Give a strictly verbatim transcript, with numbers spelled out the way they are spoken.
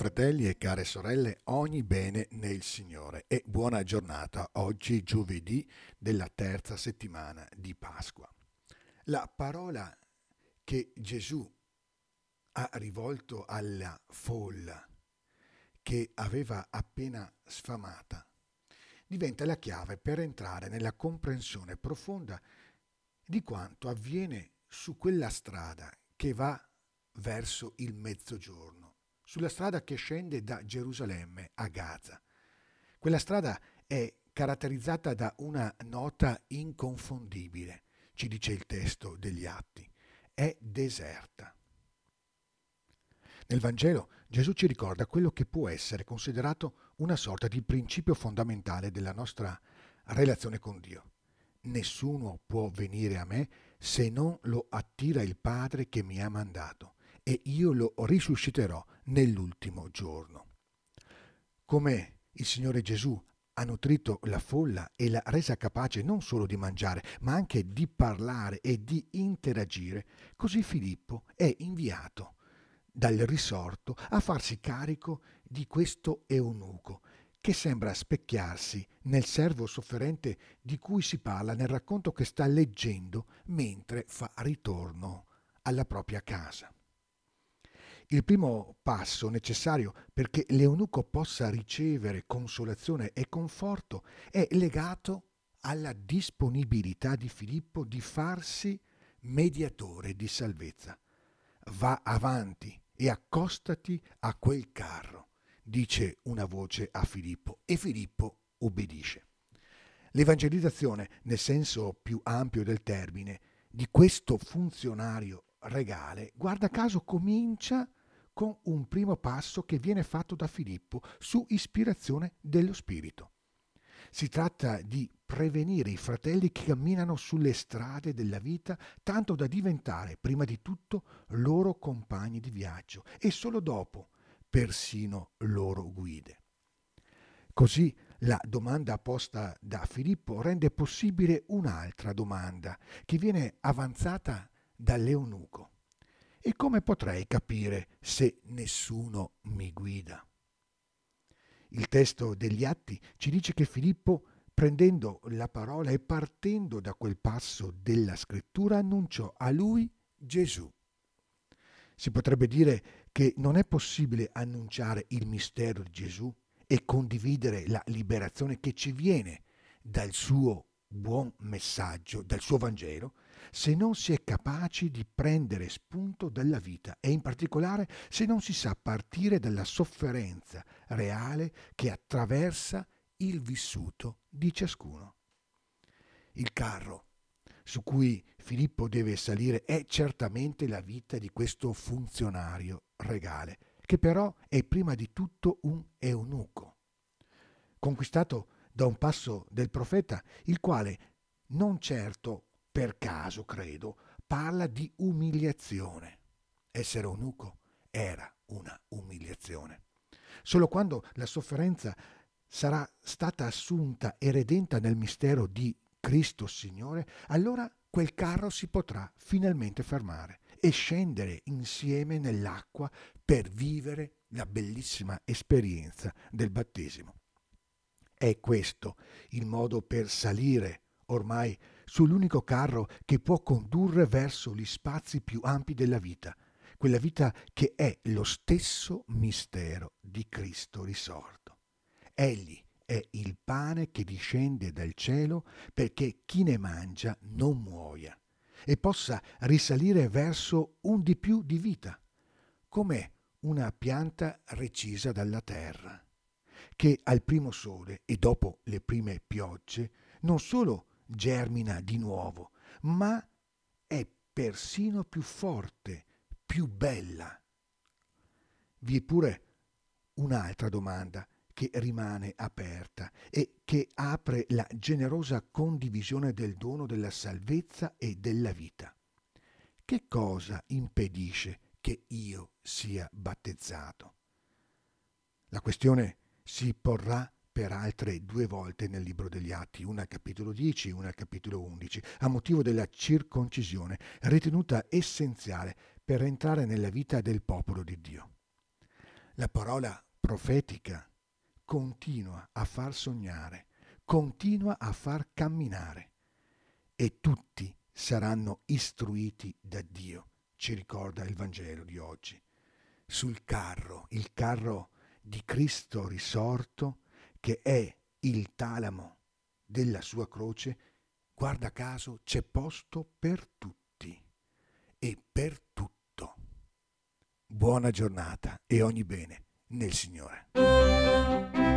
fratelli e care sorelle, ogni bene nel Signore e buona giornata oggi giovedì della terza settimana di Pasqua. La parola che Gesù ha rivolto alla folla che aveva appena sfamata diventa la chiave per entrare nella comprensione profonda di quanto avviene su quella strada che va verso il mezzogiorno, sulla strada che scende da Gerusalemme a Gaza. Quella strada è caratterizzata da una nota inconfondibile, ci dice il testo degli Atti, è deserta. Nel Vangelo Gesù ci ricorda quello che può essere considerato una sorta di principio fondamentale della nostra relazione con Dio. Nessuno può venire a me se non lo attira il Padre che mi ha mandato, e io lo risusciterò nell'ultimo giorno. Come il Signore Gesù ha nutrito la folla e l'ha resa capace non solo di mangiare, ma anche di parlare e di interagire, così Filippo è inviato dal risorto a farsi carico di questo eunuco, che sembra specchiarsi nel servo sofferente di cui si parla nel racconto che sta leggendo mentre fa ritorno alla propria casa. Il primo passo necessario perché l'eunuco possa ricevere consolazione e conforto è legato alla disponibilità di Filippo di farsi mediatore di salvezza. Va avanti e accostati a quel carro, dice una voce a Filippo, e Filippo obbedisce. L'evangelizzazione, nel senso più ampio del termine, di questo funzionario regale, guarda caso comincia con un primo passo che viene fatto da Filippo su ispirazione dello Spirito. Si tratta di prevenire i fratelli che camminano sulle strade della vita tanto da diventare, prima di tutto, loro compagni di viaggio e solo dopo persino loro guide. Così la domanda posta da Filippo rende possibile un'altra domanda che viene avanzata dall'eunuco. E come potrei capire se nessuno mi guida? Il testo degli Atti ci dice che Filippo, prendendo la parola e partendo da quel passo della scrittura, annunciò a lui Gesù. Si potrebbe dire che non è possibile annunciare il mistero di Gesù e condividere la liberazione che ci viene dal suo buon messaggio, dal suo Vangelo, se non si è capaci di prendere spunto dalla vita e in particolare se non si sa partire dalla sofferenza reale che attraversa il vissuto di ciascuno. Il carro su cui Filippo deve salire è certamente la vita di questo funzionario regale, che però è prima di tutto un eunuco, conquistato da un passo del profeta, il quale, non certo per caso, credo, parla di umiliazione. Essere eunuco era una umiliazione. Solo quando la sofferenza sarà stata assunta e redenta nel mistero di Cristo Signore, allora quel carro si potrà finalmente fermare e scendere insieme nell'acqua per vivere la bellissima esperienza del battesimo. È questo il modo per salire ormai sull'unico carro che può condurre verso gli spazi più ampi della vita, quella vita che è lo stesso mistero di Cristo risorto. Egli è il pane che discende dal cielo perché chi ne mangia non muoia e possa risalire verso un di più di vita, come una pianta recisa dalla terra, che al primo sole e dopo le prime piogge non solo germina di nuovo, ma è persino più forte, più bella. Vi è pure un'altra domanda che rimane aperta e che apre la generosa condivisione del dono della salvezza e della vita. Che cosa impedisce che io sia battezzato? La questione si porrà per altre due volte nel libro degli Atti, una al capitolo dieci e una al capitolo undici, a motivo della circoncisione, ritenuta essenziale per entrare nella vita del popolo di Dio. La parola profetica continua a far sognare, continua a far camminare e tutti saranno istruiti da Dio, ci ricorda il Vangelo di oggi. Sul carro, il carro di Cristo risorto, che è il talamo della sua croce, guarda caso c'è posto per tutti e per tutto. Buona giornata e ogni bene nel Signore.